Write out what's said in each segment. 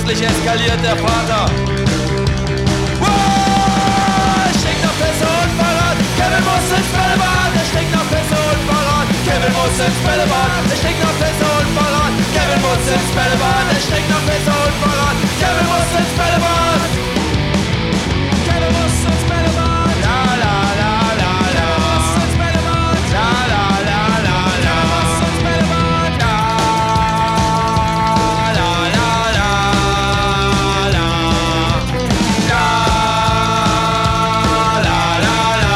Plötzlich eskaliert der Vater. Wow, er stinkt nach Pisse und Fahrrad. Kevin muss ins Bällebad. Er stinkt nach Pisse und Fahrrad. Kevin muss ins Bällebad. Er stinkt nach Pisse und Fahrrad. Kevin muss ins Bällebad. Er stinkt nach Pisse und Fahrrad. Kevin muss ins Bällebad. Kevin muss ins Bällebad. La la la la la. Kevin muss ins Bällebad. La la la la la. Kevin muss ins Bällebad. La la la la la. La la la la.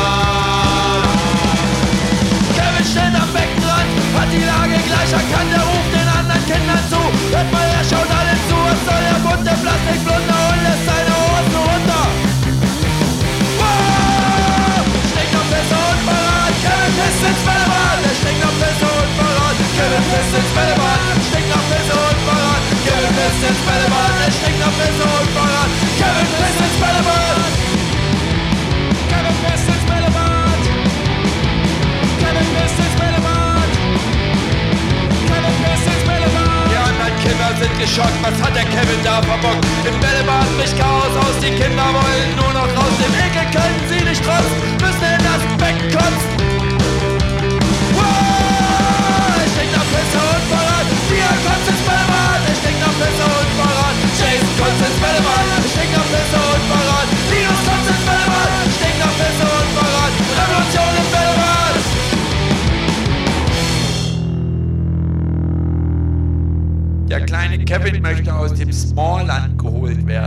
Kevin steht am Beckenrand, hat die Lage gleich erkannt, er ruft den anderen Kindern zu. Hört mal, er schaut allen zu, was soll der bunte Plastikblunder und lässt seine Hosen runter. Wow! Stinkt auf Pisse und Fahrrad, Kevin pisst ins Bällebad. Er stinkt auf Pisse und Fahrrad, Kevin pisst ins Bällebad. Stinkt auf Pisse und Fahrrad, Kevin pisst ins Bällebad. Er stinkt auf Pisse und Fahrrad, Kevin pisst ins Bällebad. Kevin pisst ins Bällebad. Kevin pisst ins Bällebad. Kevin pisst ins Bällebad. Die anderen Kinder sind geschockt, was hat der Kevin da verbockt? Im Bällebad bricht Chaos aus, die Kinder wollen nur noch raus. Dem Ekel können sie nicht trotz, müssen in das Becken kotzen. Wow, er stinkt nach Pisse und Fahrrad. Pia kotzt ins Bällebad. Er stinkt nach Pisse und Fahrrad. Jason kotzt ins Bällebad. Er stinkt nach Pisse und Fahrrad. Linus kotzt ins Bällebad. Er stinkt nach Pisse und Fahrrad. Revolution im Bällebad. Der kleine Kevin möchte aus dem Smallland geholt werden.